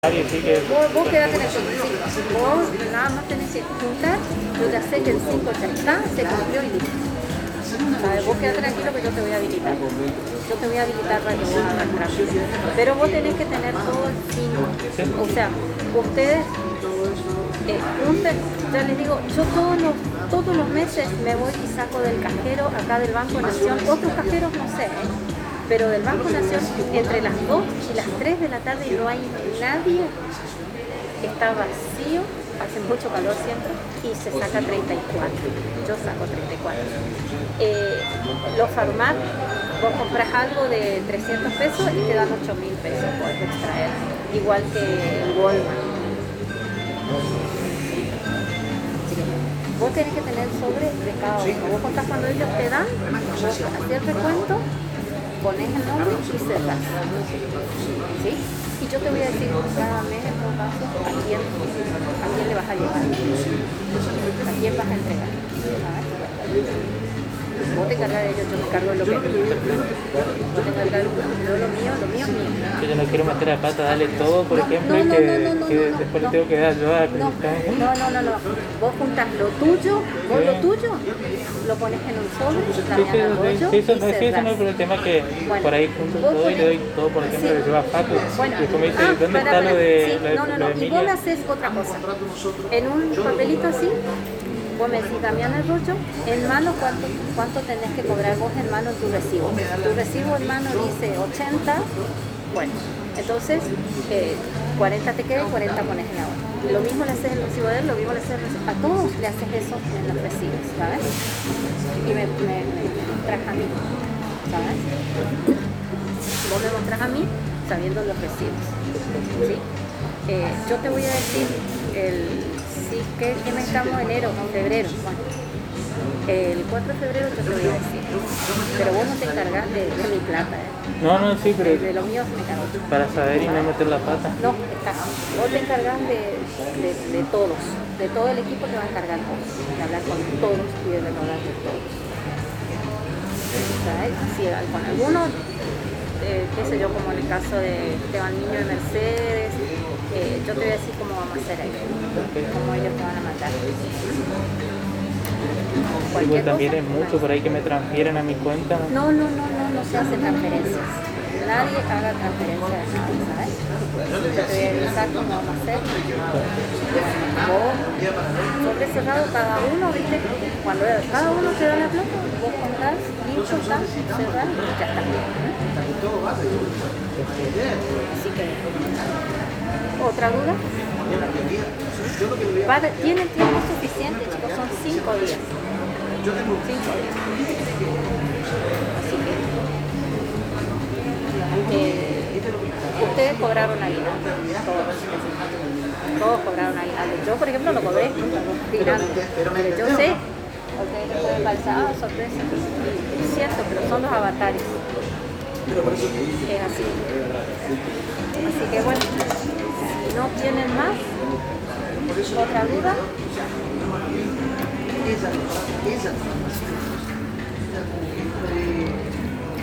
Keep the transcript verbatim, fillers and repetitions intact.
Sí que... Vos, vos quedate en el cinco. Vos nada más tenés que juntar. Yo ya sé que el cinco ya está, se cumplió y listo. ¿Sabes? Vos quedate tranquilo que yo te voy a habilitar. Yo te voy a habilitar para que vos hagas trámite. Pero vos tenés que tener todo el cinco. O sea, ustedes eh, junten, ya les digo, yo todos los, todos los meses me voy y saco del cajero acá del Banco Nación. Otros cajeros no sé, ¿eh? Pero del Banco Nación, entre las dos y las tres de la tarde no hay nadie, está vacío, hace mucho calor siempre, y se saca treinta y cuatro. Yo saco treinta y cuatro. Eh, los Farmat, vos compras algo de trescientos pesos y te dan ocho mil pesos, podés extraer, igual que en Walmart. Vos tenés que tener sobre de cada uno. Vos contás cuando ellos te dan, vos haces el recuento, pones el nombre y cerrás. ¿Sí? Y yo te voy a decir cada mes, en todo caso, a quién, a quién le vas a llevar, a quién vas a entregar. ¿Sabes? Vos te encargas de ellos, yo me encargo de lo que es mío. Vos te encargas de lo, lo mío, lo mío es mío. Yo no quiero meter a pata, darle todo, por no, ejemplo, no, y no, que, no, no, no, que no, después no, le tengo que dar yo a no, no, no, no, no. Vos juntás lo tuyo, vos sí. lo tuyo, lo pones en un sobre, Sí, también al rollo sí, sí, eso, y no, sí, eso no es cerrás. el tema que Bueno, por ahí junto vos todo y le ponés- doy todo, por ejemplo, sí. le llevo a Paco. Bueno, Y después me dice, ah, ¿dónde para, está para. lo de, Sí, lo de, no, no, lo de no. Y vos me Emilia? haces otra cosa. En un papelito así, vos me decís, Damián el rollo, en mano, ¿cuánto, ¿cuánto tenés que cobrar vos en mano en tu recibo? Tu recibo en mano dice ochenta, bueno, entonces eh, cuarenta te queda y cuarenta pones en la hora. Lo mismo le haces el recibo de él, lo mismo le haces el recibo. A todos le haces eso en los recibos, ¿sabes? Y me, me, me mostrás a mí, ¿sabes? Vos me mostrás a mí sabiendo los recibos, ¿sí? Eh, yo te voy a decir el sí, ¿qué, qué mes estamos? Enero, febrero. Bueno, el cuatro de febrero yo te voy a decir, pero vos no te encargas de, de mi plata, ¿eh? No, no, sí, pero De, de lo mío se me encargó. para saber y no meter la pata. No, está. Vos te encargas de, de, de todos, de todo el equipo te va a encargar vos, de hablar con todos y de renovar de todos. ¿Sabes? Si con alguno, eh, qué sé yo, como en el caso de Esteban Niño de Mercedes, eh, yo te voy a decir cómo vamos a hacer ahí, cómo ellos te van a mandar. Sí, pues también es mucho por ahí que me transfieren a mi cuenta. No, no, no, no, no se hacen transferencias. Nadie haga transferencias de nada, ¿sabes? Yo te voy a avisar cómo vamos a hacer. Vos, sobre cerrado, cada uno, ¿viste? Cuando cada uno te da la plata, vos contás, listo, está, cerrás y ya está. Así que, ¿otra duda? Para, tienen tiempo suficiente, chicos, son cinco días. Cinco días. Así que eh, ustedes cobraron aguinaldo, todos. Todos cobraron aguinaldo. Yo, por ejemplo, lo cobré tirando. Pero yo sé, ok, después de pasar, sorpresa. Es cierto, pero son los avatares. Es así. Así que bueno, si no tienen más, otra duda.